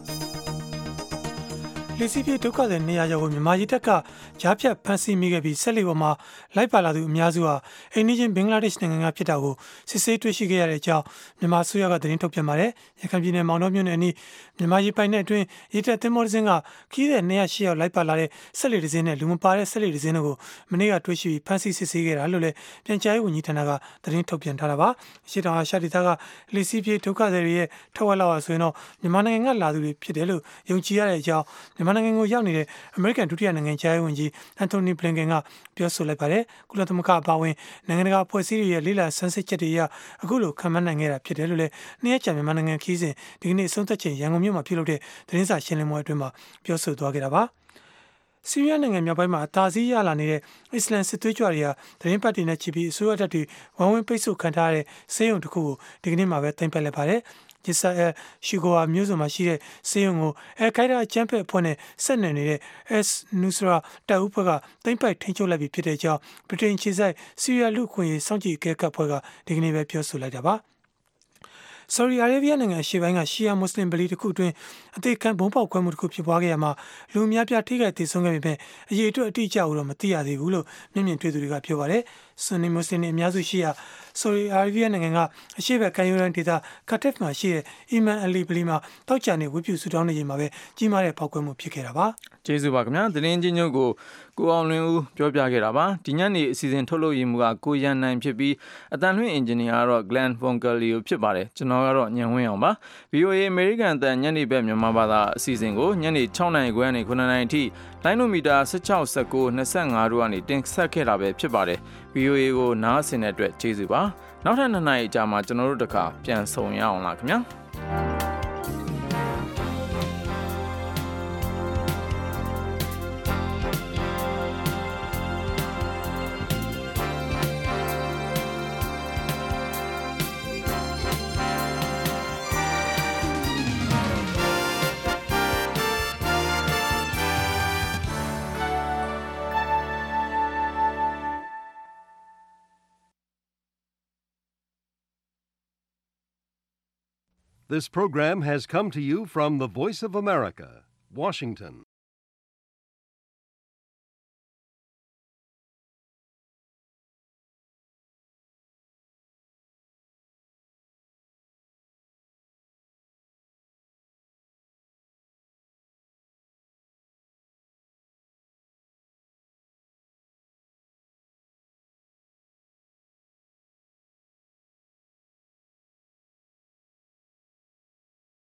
လေစီးပြေးဒုက္ခသည်200ကျော်ကိုမြန်မာရေတပ်ကကြားဖြတ်ဖမ်းဆီးမိခဲ့ပြီးဆက်လီပေါ်မှာလိုက်ပါလာသူအများစုဟာအိန္ဒိယဘင်္ဂလားဒေ့ရှ်နိုင်ငံကဖြစ်တာကိုစစ်ဆေးတွေ့ရှိခဲ့ရတဲ့အကြောင်းမြန်မာအစိုးရကသတင်းထုတ်ပြန်ပါတယ်။ရခိုင်ပြည်နယ်မောင်တော်မြို့နယ်အနီးမြန်မာရေပိုင်နယ်အတွင်းရေတပ်သင်္ဘောတစ်စင်းကခီးတဲ့208ယောက်လိုက်ပါလာတဲ့ဆက်လီတစ်စင်းနဲ့လူမပါတဲ့ဆက်လီတစ်စင်းတို့ကိုမနေ့ကတွေ့ရှိပြီးဖမ်းဆီးစစ်ဆေးခဲ့တာလို့လည်းပြန်ကြားရေးဝန်ကြီးဌာနကသတင်းထုတ်ပြန်ထားတာပါ။ရှေ့တောင်အာရှဒေသကလေစီးပြေးဒုက္ခသည်တွေရဲ့ထက်ဝက်လောက်ဟာဆိုရင်တော့မြန်မာနိုင်ငံကလာသူတွေဖြစ်တယ်လို့ယုံကြည်ရတဲ့အကြောင်းမြန်မာနိုင်ငံကိုရောက်နေတဲ့အမေရိကန်ဒုတိယနိုင်ငံခြားရေးဝန်ကြီးအန်တိုနီဘလင်ကန်ကပြောဆိုလိုက်ပါတယ်။ကုလသမဂ္ဂအပါအဝင်နိုင်ငံတကာအဖွဲ့အစည်းတွေရဲ့လေ့လာဆန်းစစ်ချက်တွေအရအခုလိုခံမှန်းနိုင်ခဲ့တာဖြစ်တယ်လို့လည်းနှစ်ရက်ကြာမြန်မာနိုင်ငံခီးစဉ်ဒီကနေ့အဆုံးသတ်ချိန်ရန်ကုန်မြို့မှာပြုလုပ်တဲ့သတင်းစာရှင်းလင်းပွဲအတွင်းမှာပြောဆိုသွားခဲ့တာပါ။ဆီးရီးယားနိုင်ငံမြောက်ပိုင်းမှာအသာစီးရလာနေတဲ့အစ္စလမ်စစ်သွေးကြွတွေဟာသတင်းပတ်တွေနဲ့ချီပြီးအစိုးရတပ်တွေဝိုင်းဝန်းပိတ်ဆို့ခံထားရတဲ့စေယုံတစ်ခုကိုဒီကနေ့မှာပဲသိမ်းပိုက်လိုက်ပါတယ်။ဂျစ်ဆာအယ်ရှီဂိုဟာမြို့စုံမှာရှိတဲ့စေယုံကိုခိုင်ဒါအချမ်းဖက်အဖွဲ့နဲ့ဆက်နွယ်နေတဲ့ S နူစရာတပ်ဦးဖွဲ့ကသိမ်းပိုက်ထိန်းချုပ်လိုက်ပြီဖြစ်တဲ့အကြောင်းဗြိတိန်ခြေစိုက်ဆီးရီးယားလူ့အခွင့်အရေးစောင့်ကြည့်အကဲခတ်အဖွဲ့ကဒီကနေ့ပဲပြောဆိုလိုက်တာပါ။ဆော်ဒီအာရေဗျနိုင်ငံရှေ့ပိုင်းကရှီယာမွတ်စလင်ဗလီတစ်ခုအတွင်းအသေးခံဘုံပေါက်ခွဲမှုတစ်ခုဖြစ်ပွားခဲ့ရမှာလူအများပြားထိခိုက်ဒေဆုံးခဲ့ပေမဲ့အရေးအတွက်အတိအကျကိုတော့မသိရသေးဘူးလို့မျက်မြင်တွေ့သူတွေကပြောပါတယ်။ဆွန်နီမွတ်စလင်တွေအများစုရှိရာဆော်ဒီအာရေဗျနိုင်ငံကအရှေ့ဘက်ကမ်းရိုးတန်းဒေသကာတက်မှာရှိတဲ့အီမန်အလီဗလီမှာတောက်ချာနေဝတ်ပြုဆုတောင်းနေချိန်မှာပဲကြီးမားတဲ့ပေါက်ကွဲမှုဖြစ်ခဲ့တာပါ။ကျေးဇူးပါခင်ဗျာ။သတင်းချင်းချုပ်ကိုအောင်လွင်ဦးပြောပြခဲ့တာပါ။ဒီညနေအစီအစဉ်ထုတ်လုပ်ရမှုကကိုရန်နိုင်ဖြစ်ပြီးအတန်လွှင့်အင်ဂျင်နီယာကတော့ Glenn Fonkelio ဖြစ်ပါတယ်။ကျွန်တော်ကတော့ညံဝင်းအောင်ပါ။ VOA အမေရိကန်အတန်ညနေဘက်မြန်မာဘာသာအစီအစဉ်ကိုညနေ6:00နာရီခွဲကနေ9:00နာရီအထိလိုင်းနိုမီတာ16 19 25တို့ကနေတင်ဆက်ခဲ့တာပဲဖြစ်ပါတယ်။ VOA ကိုနားဆင်တဲ့အတွက်ကျေးဇူးပါ။နောက်ထပ်2 နာရီကြာမှကျွန်တော်တို့တခါပြန်ဆုံရအောင်လားခင်ဗျာ။ This program has come to you from the Voice of America, Washington.